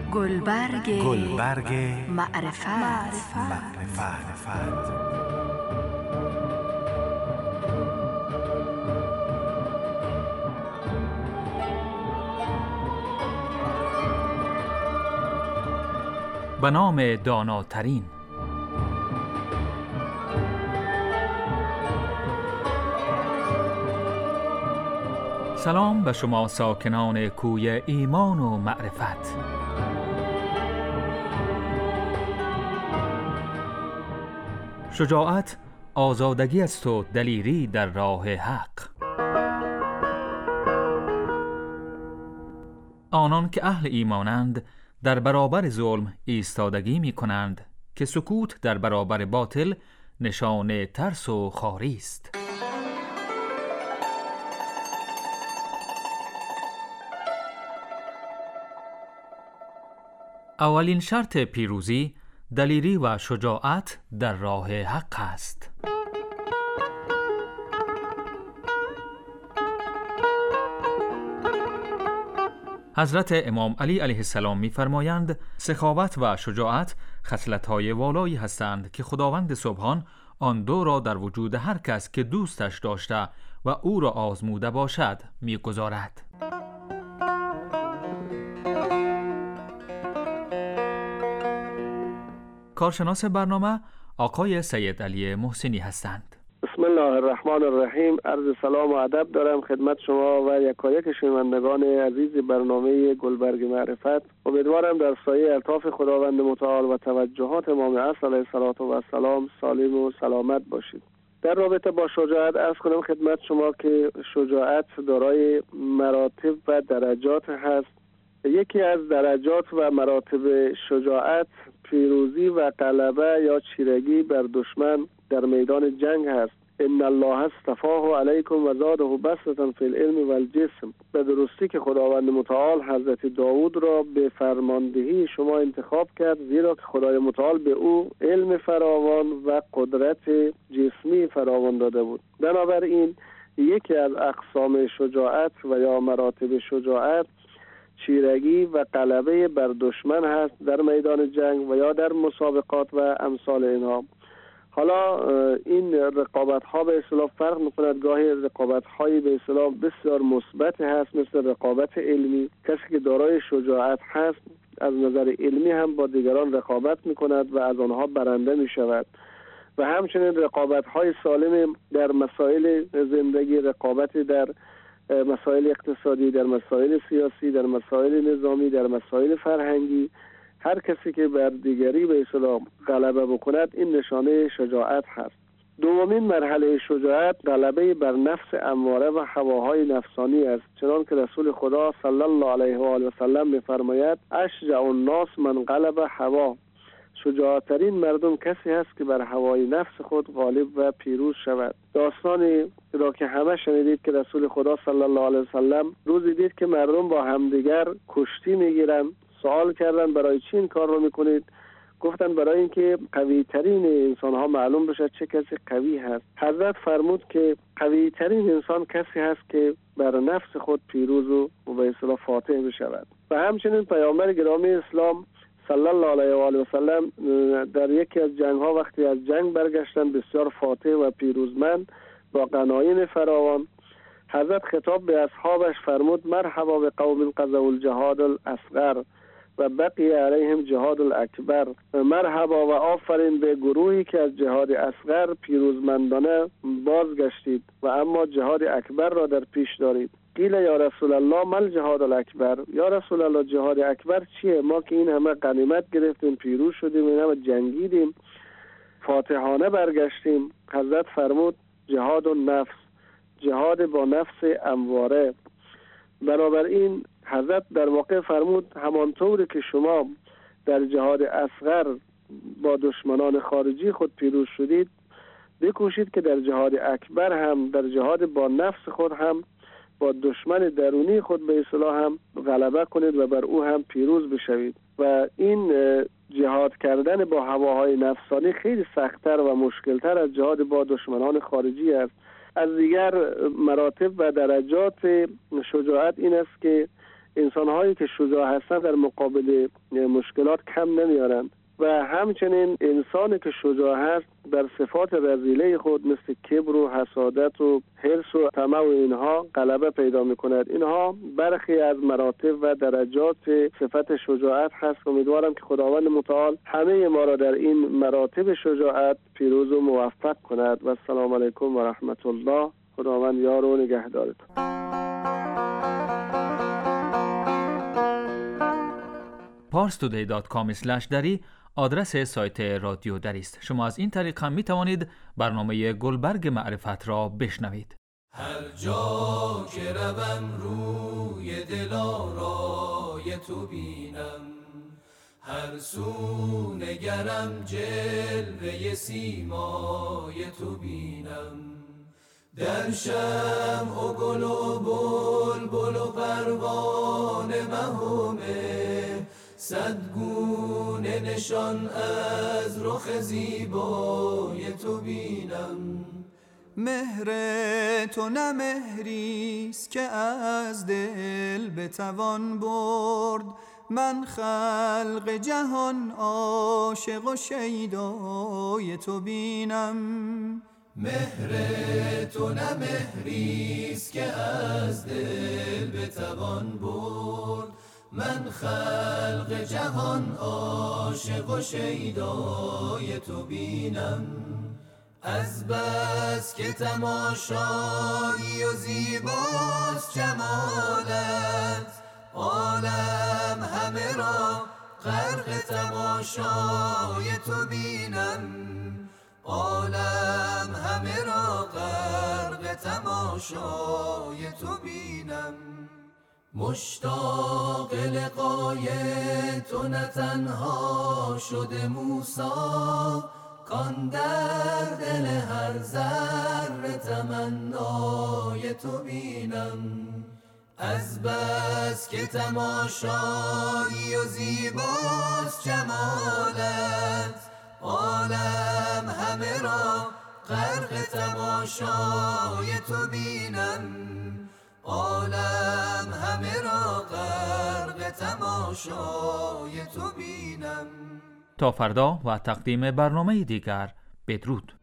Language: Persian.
گلبرگ معرفت. به نام داناترین. سلام به شما ساکنان کوی ایمان و معرفت. شجاعت آزادگی است و دلیری در راه حق. آنان که اهل ایمانند در برابر ظلم ایستادگی می کنند که سکوت در برابر باطل نشان ترس و خواری است. اولین شرط پیروزی دلیری و شجاعت در راه حق است. حضرت امام علی علیه السلام می‌فرمایند سخاوت و شجاعت خصلت‌های والایی هستند که خداوند سبحان آن دو را در وجود هر کس که دوستش داشته و او را آزموده باشد می‌گذارد. کارشناس برنامه آقای سید علی محسنی هستند. بسم الله الرحمن الرحیم. عرض سلام و ادب دارم خدمت شما و یکایک شنوندگان عزیز برنامه گلبرگ معرفت. امیدوارم در سایه الطاف خداوند متعال و توجهات امام اصل علیه السلام سالم و سلامت باشید. در رابطه با شجاعت عرض کنم خدمت شما که شجاعت دارای مراتب و درجات هست. یکی از درجات و مراتب شجاعت پیروزی و غلبه یا چیرگی بر دشمن در میدان جنگ هست. ان الله اصطفاه علیکم و زاده بسطة فی العلم و الجسم. به درستی که خداوند متعال حضرت داود را به فرماندهی شما انتخاب کرد، زیرا که خدای متعال به او علم فراوان و قدرت جسمی فراوان داده بود. بنابراین یکی از اقسام شجاعت و یا مراتب شجاعت چیرگی و غلبه بر دشمن هست در میدان جنگ و یا در مسابقات و امثال اینها. حالا این رقابت ها به اصطلاح فرق می‌کند. گاهی رقابت هایی به اصطلاح بسیار مثبت هست، مثل رقابت علمی. کسی که دارای شجاعت هست از نظر علمی هم با دیگران رقابت می‌کند و از آنها برنده می‌شود. و همچنین رقابت های سالم در مسائل زندگی، رقابت در مسائل اقتصادی، در مسائل سیاسی، در مسائل نظامی، در مسائل فرهنگی. هر کسی که بر دیگری به اصطلاح غلبه بکند این نشانه شجاعت هست. دومین مرحله شجاعت غلبه بر نفس اماره و هواهای نفسانی است، چنان که رسول خدا صلی الله علیه و آله و سلم می‌فرماید اشجع الناس من غلب هوا. شجاعترین مردم کسی هست که بر هوای نفس خود غالب و پیروز شود. داستانی را که همه شنیدید که رسول خدا صلی الله علیه و سلم روزی دید که مردم با همدیگر کشتی میگیرن. سوال کردن برای چی این کار رو میکنید؟ گفتن برای اینکه قوی ترین انسان ها معلوم بشه چه کسی قوی هست. حضرت فرمود که قوی ترین انسان کسی هست که بر نفس خود پیروز و به اصطلاح فاتح بشود. و همچنین پیامبر گرامی اسلام صلی الله علیه و آله و سلم در یکی از جنگ ها وقتی از جنگ برگشتن بسیار فاتح و پیروزمند با غنایم فراوان، حضرت خطاب به اصحابش فرمود مرحبا به قوم قضوا الجهاد الاصغر و بقی علیهم جهاد الاکبر. مرحبا و آفرین به گروهی که از جهاد اصغر پیروزمندانه بازگشتید و اما جهاد اکبر را در پیش دارید. قیل یا رسول الله مل جهاد الاکبر. یا رسول الله جهاد اکبر چیه؟ ما که این همه غنیمت گرفتیم، پیروز شدیم، این همه جنگیدیم، فاتحانه برگشتیم. حضرت فرمود جهاد النفس، جهاد با نفس امواره. بنابراین حضرت در واقع فرمود همانطور که شما در جهاد اصغر با دشمنان خارجی خود پیروز شدید، بکوشید که در جهاد اکبر هم، در جهاد با نفس خود هم با دشمن درونی خود به اصطلاح هم غلبه کنید و بر او هم پیروز بشوید. و این جهاد کردن با هواهای نفسانی خیلی سخت‌تر و مشکل‌تر از جهاد با دشمنان خارجی است. از دیگر مراتب و درجات شجاعت این است که انسان‌هایی که شجاع هستند در مقابل مشکلات کم نمیارند و همچنین انسانی که شجاع هست در صفات رذیله خود مثل کبر و حسادت و حرص و طمع و اینها غلبه پیدا می‌کند. اینها برخی از مراتب و درجات صفت شجاعت هست. امیدوارم که خداوند متعال همه ما را در این مراتب شجاعت پیروز و موفق کند. و السلام علیکم و رحمت الله. خداوند یار و نگهدارتون. parstoday.com/dari آدرس سایت رادیو دری است. شما از این طریق هم می توانید برنامه گلبرگ معرفت را بشنوید. هر جا که روم روی دلارای تو بینم، هر سو نگرم جلوه سیمای تو بینم. در شمع و گل و بلبل و پروانه مهمه، صدگونه نشان از رخ زیبای تو بینم. مهر تو نه مهریست که از دل بتوان برد، من خلق جهان عاشق و شیدای تو بینم. مهر تو نه مهریست که از دل بتوان برد، من خلق جهان عاشق و شیدای تو بینم. از بس که تماشایی و زیباست جمالت، عالم همه را غرق تماشای تو بینم. عالم همه را غرق تماشای تو بینم. مشتاق لقای تو نه تنها شده موسی، کان در دل هر ذره تمنای تو بینم. از بس که تماشایی و زیباست جمالت، عالم همه را غرق تماشای تو بینم. عالم همه را غرق تماشای تو بینم. تا فردا و تقدیم برنامه دیگر، بدرود.